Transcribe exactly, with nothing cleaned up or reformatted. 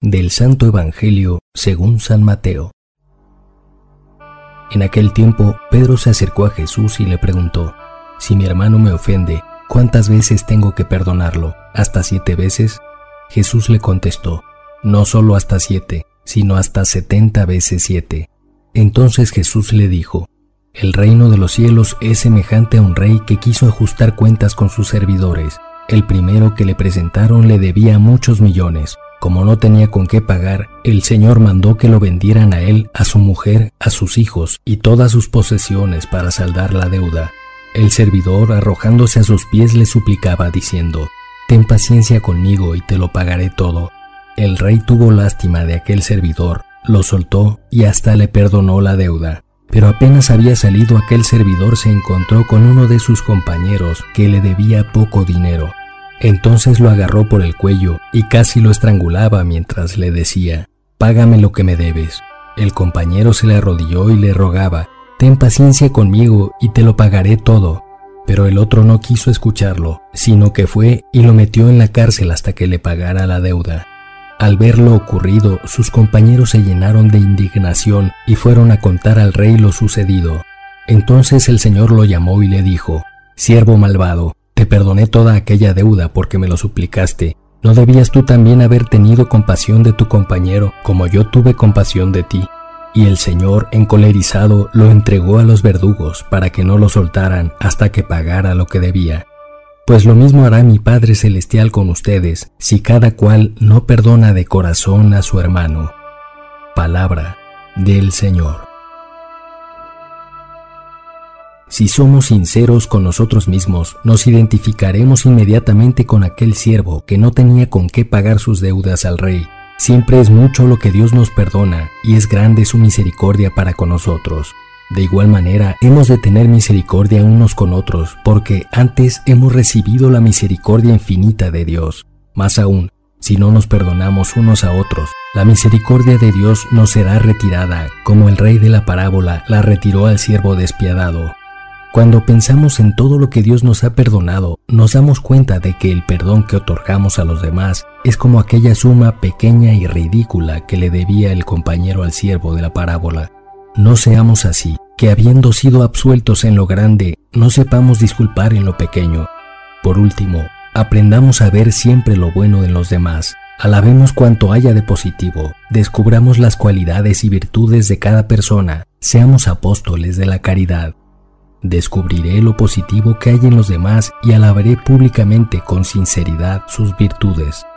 Del Santo Evangelio según San Mateo. En aquel tiempo, Pedro se acercó a Jesús y le preguntó: «Si mi hermano me ofende, ¿cuántas veces tengo que perdonarlo? ¿Hasta siete veces?» Jesús le contestó: «No solo hasta siete, sino hasta setenta veces siete». Entonces Jesús le dijo: «El reino de los cielos es semejante a un rey que quiso ajustar cuentas con sus servidores. El primero que le presentaron le debía muchos millones. Como no tenía con qué pagar, el Señor mandó que lo vendieran a él, a su mujer, a sus hijos y todas sus posesiones para saldar la deuda. El servidor, arrojándose a sus pies, le suplicaba diciendo: «Ten paciencia conmigo y te lo pagaré todo». El rey tuvo lástima de aquel servidor, lo soltó y hasta le perdonó la deuda. Pero apenas había salido aquel servidor, se encontró con uno de sus compañeros que le debía poco dinero. Entonces lo agarró por el cuello y casi lo estrangulaba mientras le decía: «Págame lo que me debes». El compañero se le arrodilló y le rogaba: «Ten paciencia conmigo y te lo pagaré todo». Pero el otro no quiso escucharlo, sino que fue y lo metió en la cárcel hasta que le pagara la deuda. Al ver lo ocurrido, sus compañeros se llenaron de indignación y fueron a contar al rey lo sucedido. Entonces el Señor lo llamó y le dijo: «Siervo malvado, te perdoné toda aquella deuda porque me lo suplicaste. ¿No debías tú también haber tenido compasión de tu compañero, como yo tuve compasión de ti?» Y el Señor, encolerizado, lo entregó a los verdugos para que no lo soltaran hasta que pagara lo que debía. Pues lo mismo hará mi Padre Celestial con ustedes, si cada cual no perdona de corazón a su hermano. Palabra del Señor. Si somos sinceros con nosotros mismos, nos identificaremos inmediatamente con aquel siervo que no tenía con qué pagar sus deudas al rey. Siempre es mucho lo que Dios nos perdona y es grande su misericordia para con nosotros. De igual manera, hemos de tener misericordia unos con otros, porque antes hemos recibido la misericordia infinita de Dios. Más aún, si no nos perdonamos unos a otros, la misericordia de Dios nos será retirada, como el rey de la parábola la retiró al siervo despiadado. Cuando pensamos en todo lo que Dios nos ha perdonado, nos damos cuenta de que el perdón que otorgamos a los demás es como aquella suma pequeña y ridícula que le debía el compañero al siervo de la parábola. No seamos así, que habiendo sido absueltos en lo grande, no sepamos disculpar en lo pequeño. Por último, aprendamos a ver siempre lo bueno en los demás. Alabemos cuanto haya de positivo, descubramos las cualidades y virtudes de cada persona, seamos apóstoles de la caridad. Descubriré lo positivo que hay en los demás y alabaré públicamente con sinceridad sus virtudes.